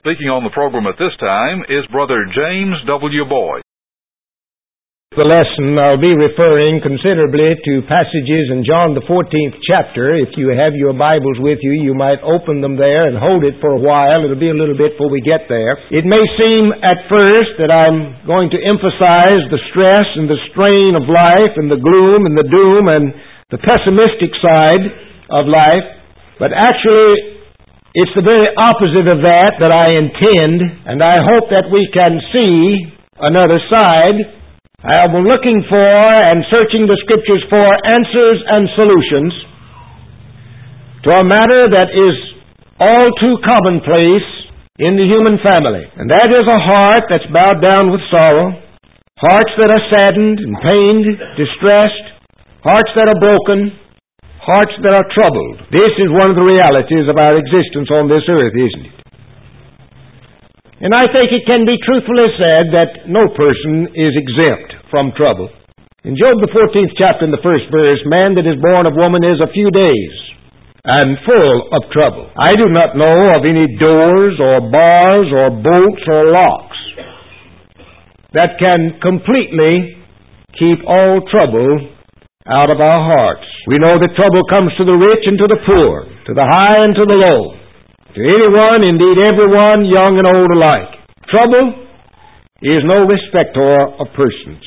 Speaking on the program at this time is Brother James W. Boyd. The lesson, I'll be referring considerably to passages in John the 14th chapter. If you have your Bibles with you, you might open them there and hold it for a while. It'll be a little bit before we get there. It may seem at first that I'm going to emphasize the stress and the strain of life and the gloom and the doom and the pessimistic side of life, but actually it's the very opposite of that I intend, and I hope that we can see another side. I am looking for and searching the Scriptures for answers and solutions to a matter that is all too commonplace in the human family, and that is a heart that's bowed down with sorrow, hearts that are saddened and pained, distressed, hearts that are broken, hearts that are troubled. This is one of the realities of our existence on this earth, isn't it? And I think it can be truthfully said that no person is exempt from trouble. In Job the 14th chapter in the first verse, man that is born of woman is a few days and full of trouble. I do not know of any doors or bars or bolts or locks that can completely keep all trouble out of our hearts. We know that trouble comes to the rich and to the poor, to the high and to the low, to anyone, indeed everyone, young and old alike. Trouble is no respecter of persons.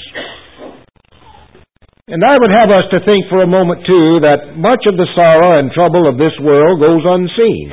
And I would have us to think for a moment, too, that much of the sorrow and trouble of this world goes unseen.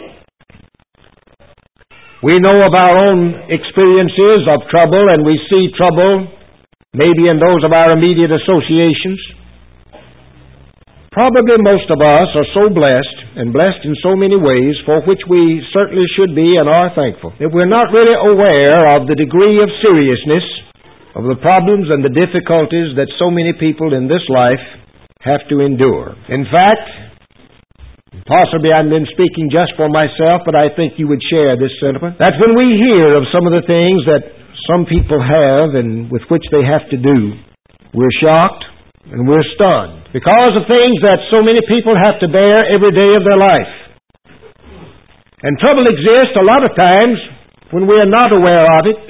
We know of our own experiences of trouble, and we see trouble maybe in those of our immediate associations. Probably most of us are so blessed, and blessed in so many ways, for which we certainly should be and are thankful, that we're not really aware of the degree of seriousness of the problems and the difficulties that so many people in this life have to endure. In fact, possibly I've been speaking just for myself, but I think you would share this sentiment, that when we hear of some of the things that some people have and with which they have to do, we're shocked and we're stunned because of things that so many people have to bear every day of their life. And trouble exists a lot of times when we are not aware of it.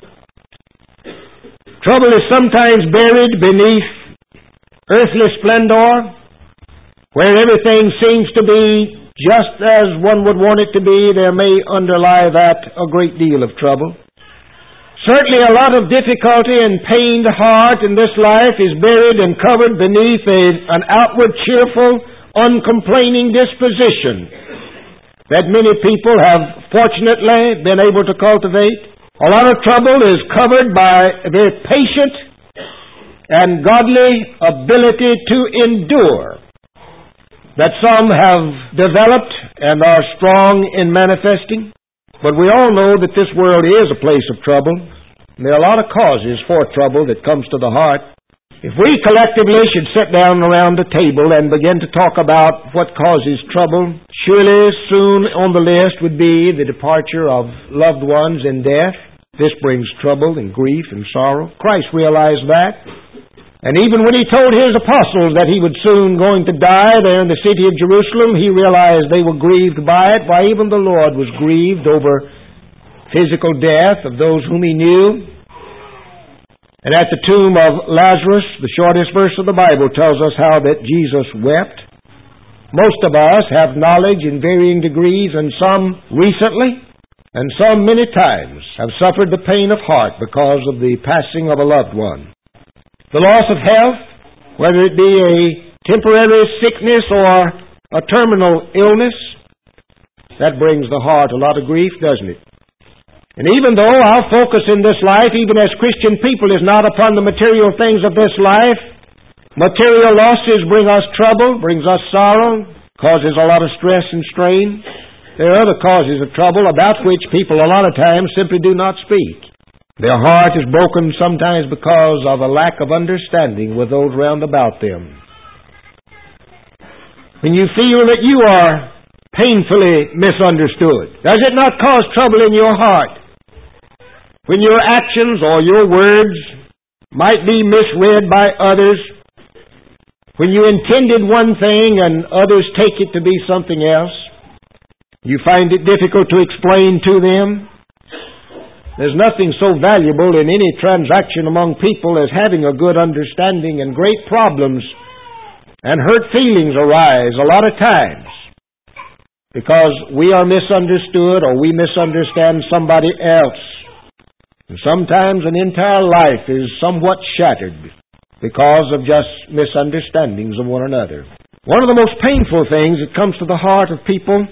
Trouble is sometimes buried beneath earthly splendor, where everything seems to be just as one would want it to be. There may underlie that a great deal of trouble. Certainly a lot of difficulty and pained heart in this life is buried and covered beneath an outward cheerful, uncomplaining disposition that many people have fortunately been able to cultivate. A lot of trouble is covered by a very patient and godly ability to endure that some have developed and are strong in manifesting. But we all know that this world is a place of trouble. There are a lot of causes for trouble that comes to the heart. If we collectively should sit down around the table and begin to talk about what causes trouble, surely soon on the list would be the departure of loved ones in death. This brings trouble and grief and sorrow. Christ realized that. And even when He told His apostles that He would soon going to die there in the city of Jerusalem, He realized they were grieved by it. Why, even the Lord was grieved over physical death of those whom He knew. And at the tomb of Lazarus, the shortest verse of the Bible tells us how that Jesus wept. Most of us have knowledge in varying degrees, and some recently, and some many times, have suffered the pain of heart because of the passing of a loved one. The loss of health, whether it be a temporary sickness or a terminal illness, that brings the heart a lot of grief, doesn't it? And even though our focus in this life, even as Christian people, is not upon the material things of this life, material losses bring us trouble, brings us sorrow, causes a lot of stress and strain. There are other causes of trouble about which people a lot of times simply do not speak. Their heart is broken sometimes because of a lack of understanding with those round about them. When you feel that you are painfully misunderstood, does it not cause trouble in your heart? When your actions or your words might be misread by others, when you intended one thing and others take it to be something else, You find it difficult to explain to them. There's nothing so valuable in any transaction among people as having a good understanding, and great problems and hurt feelings arise a lot of times because we are misunderstood or we misunderstand somebody else. And sometimes an entire life is somewhat shattered because of just misunderstandings of one another. One of the most painful things that comes to the heart of people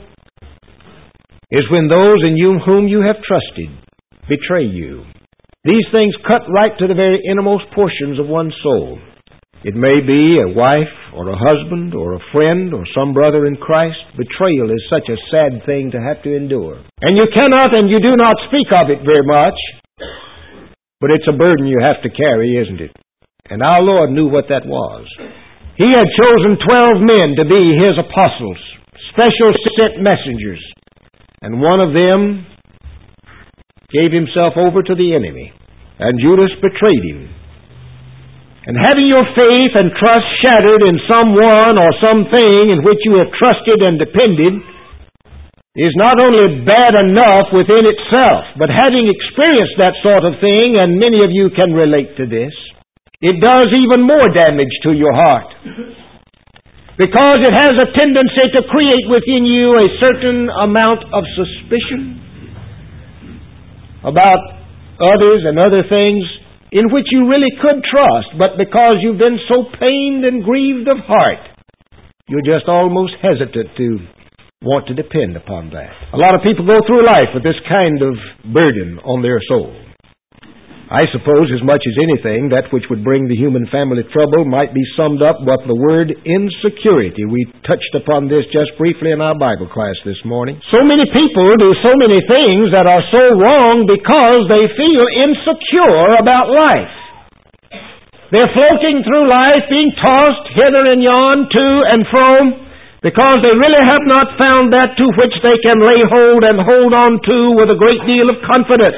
is when those in whom you have trusted betray you. These things cut right to the very innermost portions of one's soul. It may be a wife or a husband or a friend or some brother in Christ. Betrayal is such a sad thing to have to endure. And you cannot and you do not speak of it very much, but it's a burden you have to carry, isn't it? And our Lord knew what that was. He had chosen 12 men to be His apostles, special sent messengers, and one of them gave himself over to the enemy, and Judas betrayed him. And having your faith and trust shattered in someone or something in which you have trusted and depended is not only bad enough within itself, but having experienced that sort of thing, and many of you can relate to this, it does even more damage to your heart. Because it has a tendency to create within you a certain amount of suspicion about others and other things in which you really could trust, but because you've been so pained and grieved of heart, you're just almost hesitant to want to depend upon that. A lot of people go through life with this kind of burden on their soul. I suppose as much as anything, that which would bring the human family trouble might be summed up with the word insecurity. We touched upon this just briefly in our Bible class this morning. So many people do so many things that are so wrong because they feel insecure about life. They're floating through life, being tossed hither and yon, to and fro, because they really have not found that to which they can lay hold and hold on to with a great deal of confidence.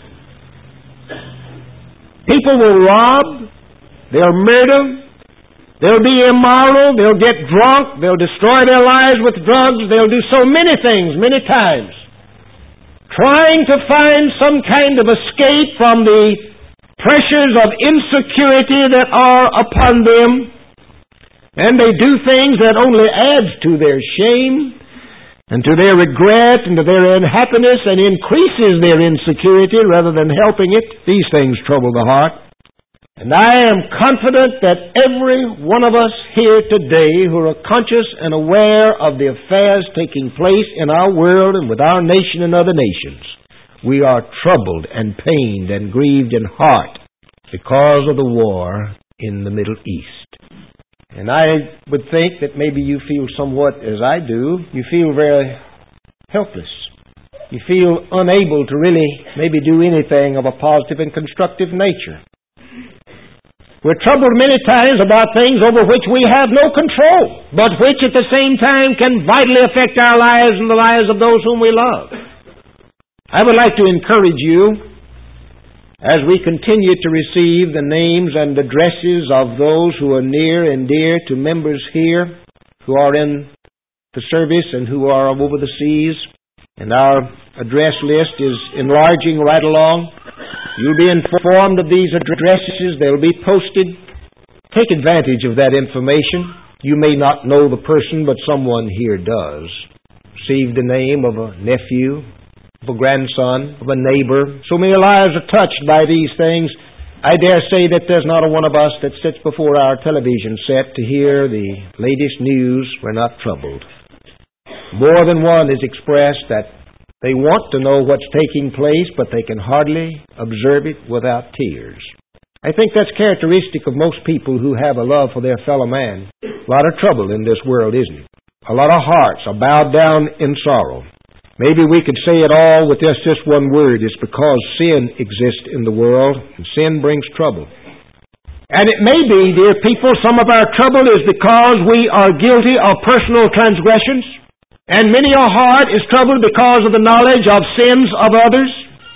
People will rob, they'll murder, they'll be immoral, they'll get drunk, they'll destroy their lives with drugs, they'll do so many things, many times, trying to find some kind of escape from the pressures of insecurity that are upon them, and they do things that only adds to their shame and to their regret and to their unhappiness and increases their insecurity rather than helping it. These things trouble the heart. And I am confident that every one of us here today who are conscious and aware of the affairs taking place in our world and with our nation and other nations, we are troubled and pained and grieved in heart because of the war in the Middle East. And I would think that maybe you feel somewhat as I do. You feel very helpless. You feel unable to really maybe do anything of a positive and constructive nature. We're troubled many times about things over which we have no control, but which at the same time can vitally affect our lives and the lives of those whom we love. I would like to encourage you, as we continue to receive the names and addresses of those who are near and dear to members here who are in the service and who are over the seas, and our address list is enlarging right along. You'll be informed of these addresses. They'll be posted. Take advantage of that information. You may not know the person, but someone here does. Receive the name of a nephew, of a grandson, of a neighbor. So many lives are touched by these things. I dare say that there's not a one of us that sits before our television set to hear the latest news. We're not troubled. More than one has expressed that they want to know what's taking place, but they can hardly observe it without tears. I think that's characteristic of most people who have a love for their fellow man. A lot of trouble in this world, isn't it? A lot of hearts are bowed down in sorrow. Maybe we could say it all with just this one word. It's because sin exists in the world, and sin brings trouble. And it may be, dear people, some of our trouble is because we are guilty of personal transgressions, and many a heart is troubled because of the knowledge of sins of others.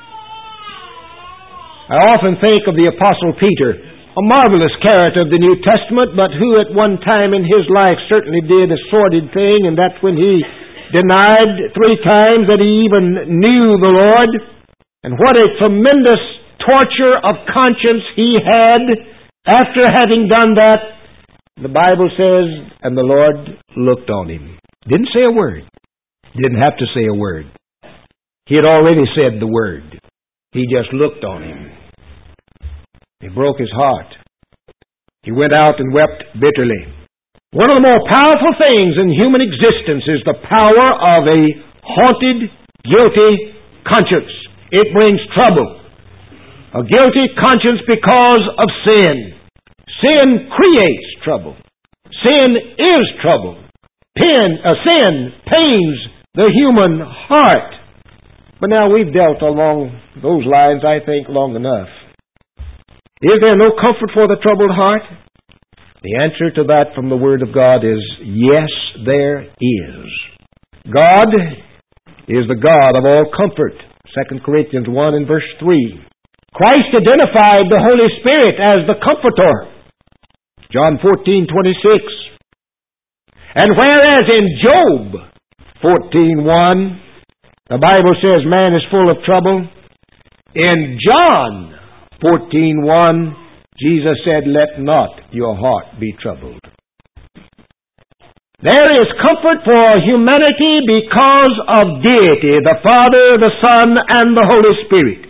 I often think of the Apostle Peter, a marvelous character of the New Testament, but who at one time in his life certainly did a sordid thing, and that's when he denied 3 times that he even knew the Lord. And what a tremendous torture of conscience he had after having done that. The Bible says, and the Lord looked on him. Didn't say a word. Didn't have to say a word. He had already said the word. He just looked on him. It broke his heart. He went out and wept bitterly. One of the more powerful things in human existence is the power of a haunted, guilty conscience. It brings trouble. A guilty conscience because of sin. Sin creates trouble. Sin is trouble. Sin pains the human heart. But now we've dealt along those lines, I think, long enough. Is there no comfort for the troubled heart? The answer to that from the Word of God is yes, there is. God is the God of all comfort. 2 Corinthians 1 and verse 3. Christ identified the Holy Spirit as the Comforter. John 14:26. And whereas in Job 14:1, the Bible says man is full of trouble, in John 14:1, Jesus said, let not your heart be troubled. There is comfort for humanity because of deity, the Father, the Son, and the Holy Spirit.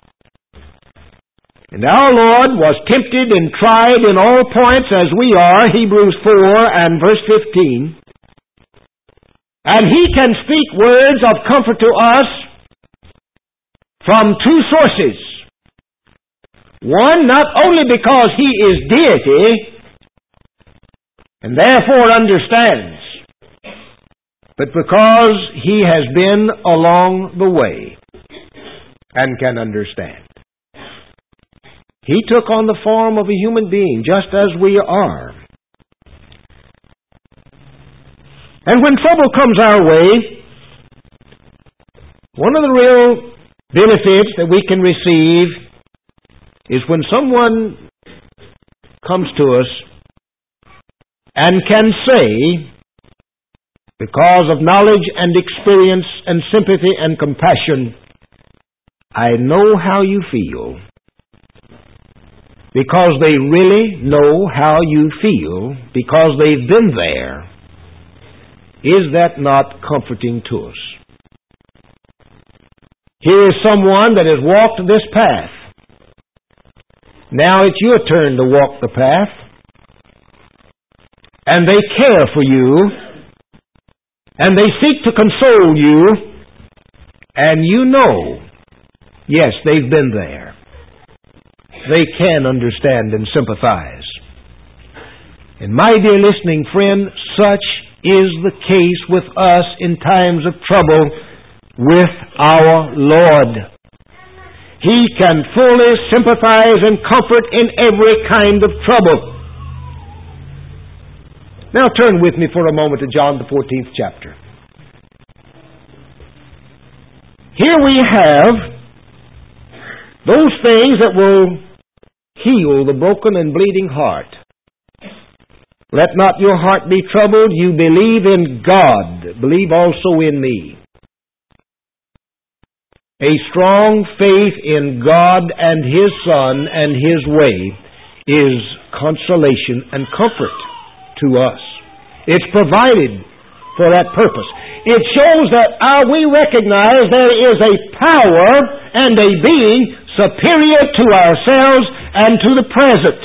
And our Lord was tempted and tried in all points as we are, Hebrews 4 and verse 15. And He can speak words of comfort to us from 2 sources. One, not only because He is deity, and therefore understands, but because He has been along the way and can understand. He took on the form of a human being, just as we are. And when trouble comes our way, one of the real benefits that we can receive is when someone comes to us and can say, because of knowledge and experience and sympathy and compassion, I know how you feel. Because they really know how you feel, because they've been there. Is that not comforting to us? Here is someone that has walked this path. Now it's your turn to walk the path. And they care for you. And they seek to console you. And you know, yes, they've been there. They can understand and sympathize. And my dear listening friend, such is the case with us in times of trouble with our Lord. He can fully sympathize and comfort in every kind of trouble. Now turn with me for a moment to John the 14th chapter. Here we have those things that will heal the broken and bleeding heart. Let not your heart be troubled. You believe in God. Believe also in me. A strong faith in God and His Son and His way is consolation and comfort to us. It's provided for that purpose. It shows that we recognize there is a power and a being superior to ourselves and to the present.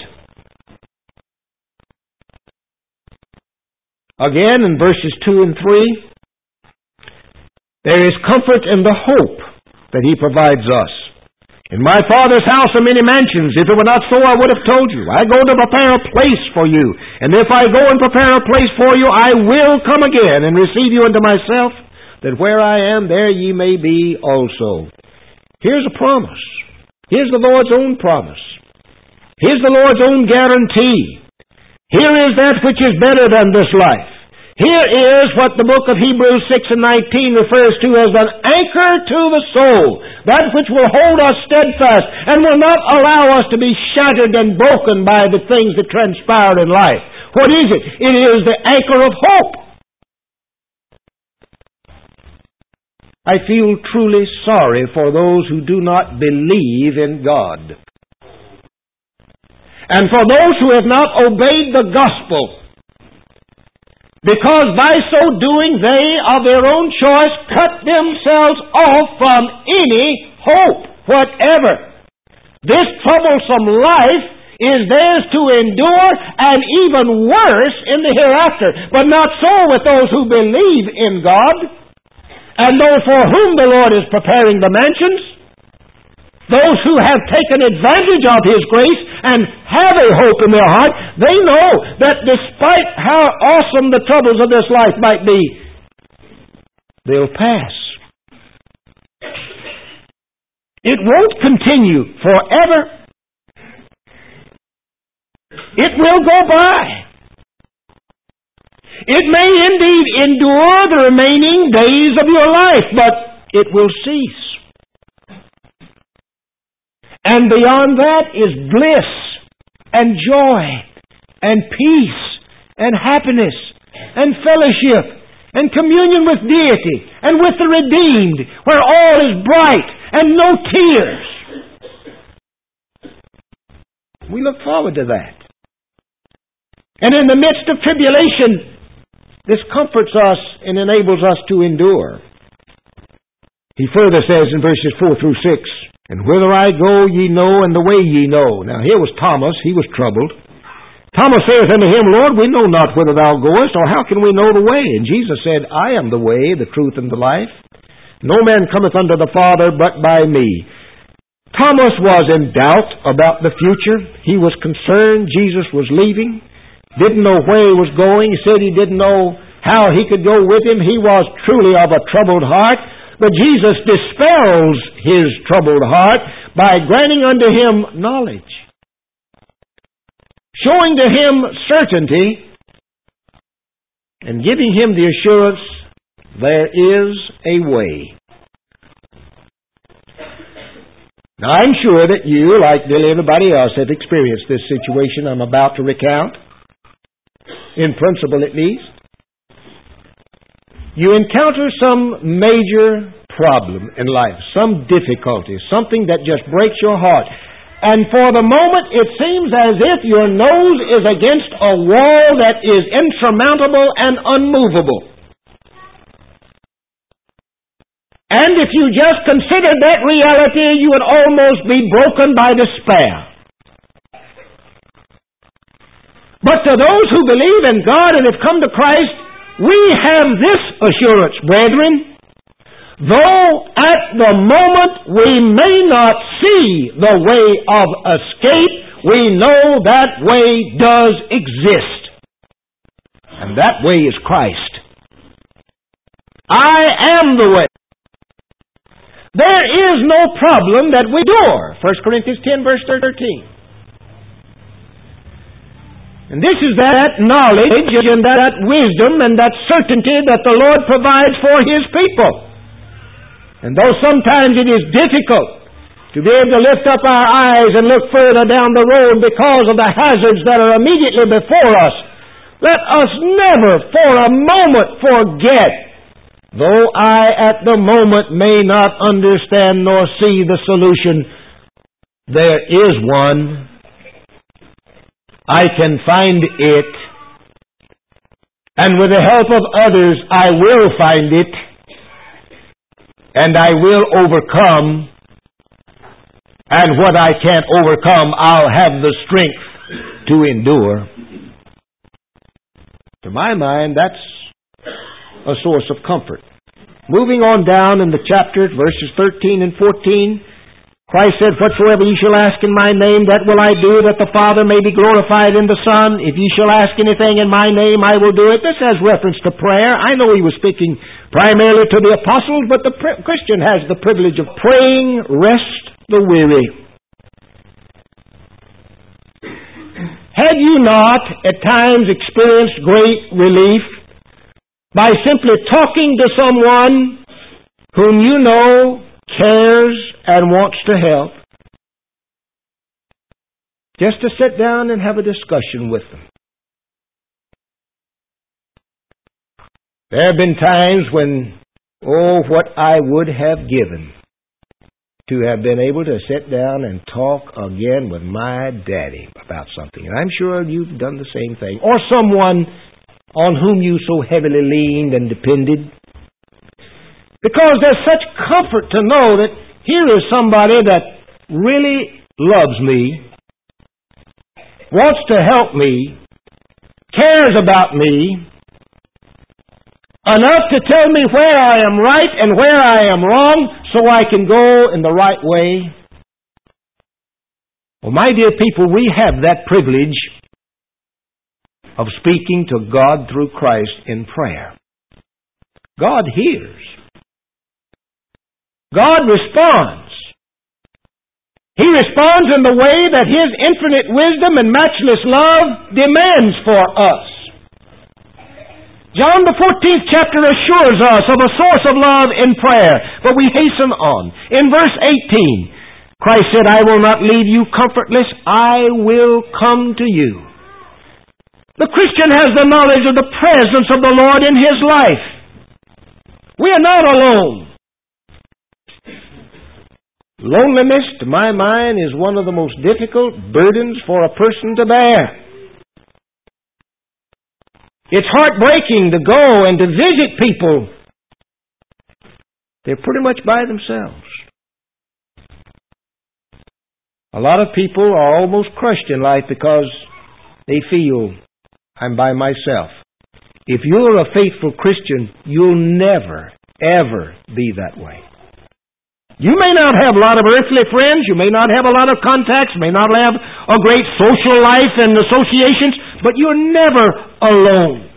Again, in verses 2 and 3, there is comfort in the hope that He provides us. In my Father's house are many mansions. If it were not so, I would have told you. I go to prepare a place for you. And if I go and prepare a place for you, I will come again and receive you unto myself, that where I am, there ye may be also. Here's a promise. Here's the Lord's own promise. Here's the Lord's own guarantee. Here is that which is better than this life. Here is what the book of Hebrews 6 and 19 refers to as an anchor to the soul. That which will hold us steadfast and will not allow us to be shattered and broken by the things that transpire in life. What is it? It is the anchor of hope. I feel truly sorry for those who do not believe in God. And for those who have not obeyed the gospel, because by so doing they, of their own choice, cut themselves off from any hope whatever. This troublesome life is theirs to endure, and even worse in the hereafter. But not so with those who believe in God, and those for whom the Lord is preparing the mansions. Those who have taken advantage of His grace and have a hope in their heart, they know that despite how awesome the troubles of this life might be, they'll pass. It won't continue forever. It will go by. It may indeed endure the remaining days of your life, but it will cease. And beyond that is bliss and joy and peace and happiness and fellowship and communion with deity and with the redeemed, where all is bright and no tears. We look forward to that. And in the midst of tribulation, this comforts us and enables us to endure. He further says in verses 4 through 6, "And whither I go ye know, and the way ye know." Now here was Thomas, he was troubled. Thomas saith unto him, "Lord, we know not whither thou goest, or how can we know the way?" And Jesus said, "I am the way, the truth, and the life. No man cometh unto the Father but by me." Thomas was in doubt about the future. He was concerned Jesus was leaving. Didn't know where he was going. He said he didn't know how he could go with him. He was truly of a troubled heart. But Jesus dispels his troubled heart by granting unto him knowledge, showing to him certainty, and giving him the assurance there is a way. Now I'm sure that you, like nearly everybody else, have experienced this situation I'm about to recount. In principle, at least. You encounter some major problem in life, some difficulty, something that just breaks your heart. And for the moment, it seems as if your nose is against a wall that is insurmountable and unmovable. And if you just considered that reality, you would almost be broken by despair. But to those who believe in God and have come to Christ, we have this assurance, brethren. Though at the moment we may not see the way of escape, we know that way does exist. And that way is Christ. I am the way. There is no problem that we endure. 1 Corinthians 10, verse 13. And this is that knowledge and that wisdom and that certainty that the Lord provides for His people. And though sometimes it is difficult to be able to lift up our eyes and look further down the road because of the hazards that are immediately before us, let us never for a moment forget, though I at the moment may not understand nor see the solution, there is one. I can find it, and with the help of others I will find it, and I will overcome, and what I can't overcome I'll have the strength to endure. To my mind, that's a source of comfort. Moving on down in the chapter, verses 13 and 14, Christ said, "Whatsoever ye shall ask in my name, that will I do, that the Father may be glorified in the Son. If ye shall ask anything in my name, I will do it." This has reference to prayer. I know he was speaking primarily to the apostles, but the Christian has the privilege of praying, rest the weary. Have you not at times experienced great relief by simply talking to someone whom you know cares and wants to help? Just to sit down and have a discussion with them. There have been times when Oh, what I would have given to have been able to sit down and talk again with my daddy about something. And I'm sure you've done the same thing. Or someone on whom you so heavily leaned and depended. Because there's such comfort to know that here is somebody that really loves me, wants to help me, cares about me, enough to tell me where I am right and where I am wrong so I can go in the right way. Well, my dear people, we have that privilege of speaking to God through Christ in prayer. God hears. God responds. He responds in the way that His infinite wisdom and matchless love demands for us. John the 14th chapter assures us of a source of love in prayer, but we hasten on. In verse 18, Christ said, I will not leave you comfortless, I will come to you. The Christian has the knowledge of the presence of the Lord in his life. We are not alone. Loneliness, to my mind, is one of the most difficult burdens for a person to bear. It's heartbreaking to go and to visit people. They're pretty much by themselves. A lot of people are almost crushed in life because they feel, I'm by myself. If you're a faithful Christian, you'll never, ever be that way. You may not have a lot of earthly friends, you may not have a lot of contacts, may not have a great social life and associations, but you're never alone.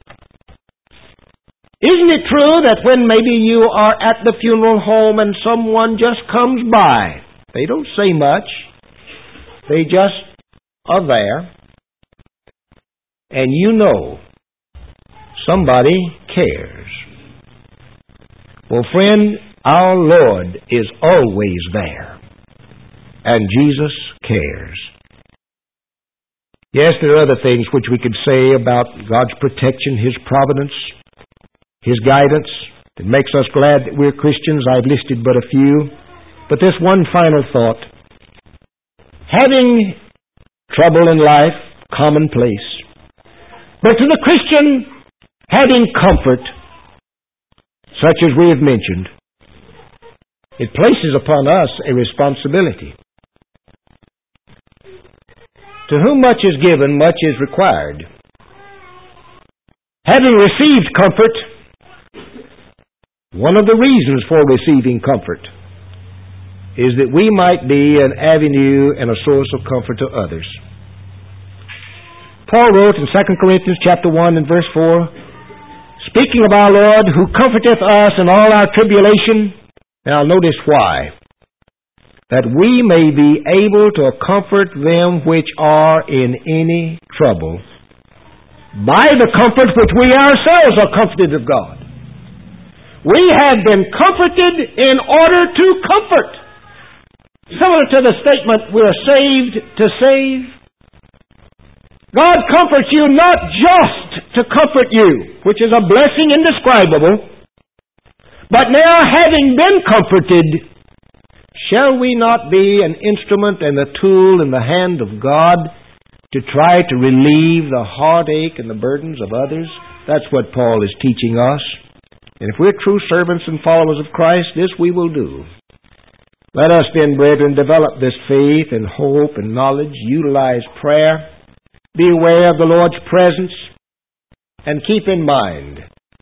Isn't it true that when maybe you are at the funeral home and someone just comes by, they don't say much, they just are there, and you know somebody cares? Well, friend, our Lord is always there, and Jesus cares. Yes, there are other things which we could say about God's protection, His providence, His guidance. It makes us glad that we're Christians. I've listed but a few. But this one final thought. Having trouble in life, commonplace. But to the Christian, having comfort, such as we have mentioned, it places upon us a responsibility. To whom much is given, much is required. Having received comfort, one of the reasons for receiving comfort is that we might be an avenue and a source of comfort to others. Paul wrote in 2 Corinthians chapter 1 and verse 4, speaking of our Lord, who comforteth us in all our tribulation. Now notice why. That we may be able to comfort them which are in any trouble by the comfort which we ourselves are comforted of God. We have been comforted in order to comfort. Similar to the statement, we are saved to save. God comforts you not just to comfort you, which is a blessing indescribable, but now having been comforted, shall we not be an instrument and a tool in the hand of God to try to relieve the heartache and the burdens of others? That's what Paul is teaching us. And if we're true servants and followers of Christ, this we will do. Let us then, brethren, develop this faith and hope and knowledge, utilize prayer, be aware of the Lord's presence, and keep in mind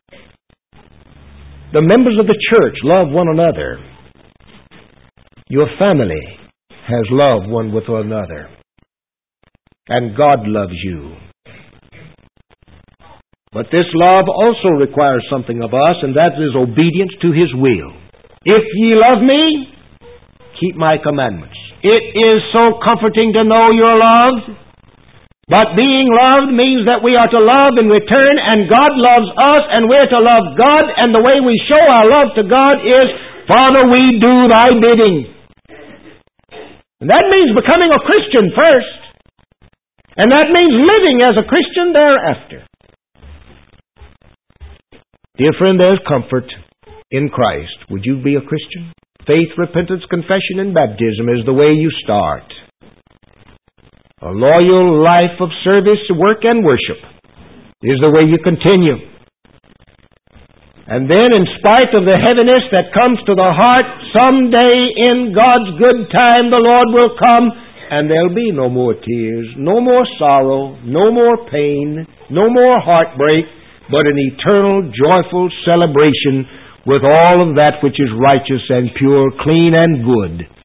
the members of the church love one another. Your family has love one with another. And God loves you. But this love also requires something of us, and that is obedience to His will. If ye love me, keep my commandments. It is so comforting to know you're loved. But being loved means that we are to love in return, and God loves us, and we're to love God, and the way we show our love to God is, Father, we do thy bidding. And that means becoming a Christian first, and that means living as a Christian thereafter. Dear friend, there's comfort in Christ. Would you be a Christian? Faith, repentance, confession, and baptism is the way you start. A loyal life of service, work, and worship is the way you continue. And then, in spite of the heaviness that comes to the heart, someday in God's good time the Lord will come, and there'll be no more tears, no more sorrow, no more pain, no more heartbreak, but an eternal, joyful celebration with all of that which is righteous and pure, clean and good